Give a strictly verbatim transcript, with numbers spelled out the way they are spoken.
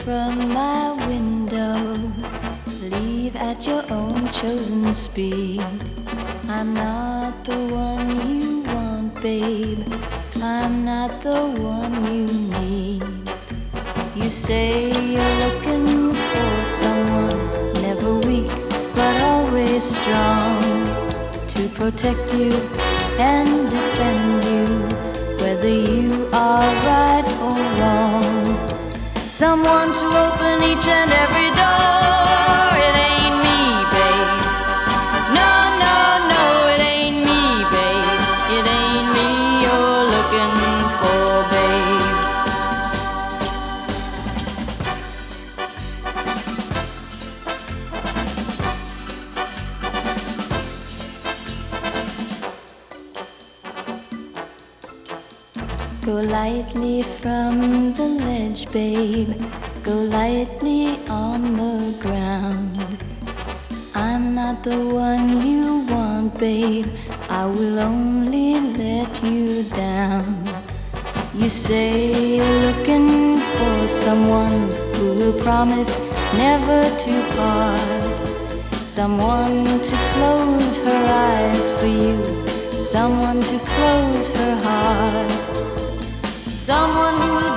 from my window. Leave at your own chosen speed. I'm not the one you want, babe. I'm not the one you need. You say you're looking for someone, never weak, but always strong, to protect you and defend you, whether you are right or wrong. Someone to open each and every door. It ain't me, babe. No, no, no, it ain't me, babe. It ain't me you're looking for, babe. Go lightly from the ledge, babe. Go lightly on the ground. I'm not the one you want, babe. I will only let you down. You say you're looking for someone who will promise never to part, someone to close her eyes for you, someone to close her heart, someone who will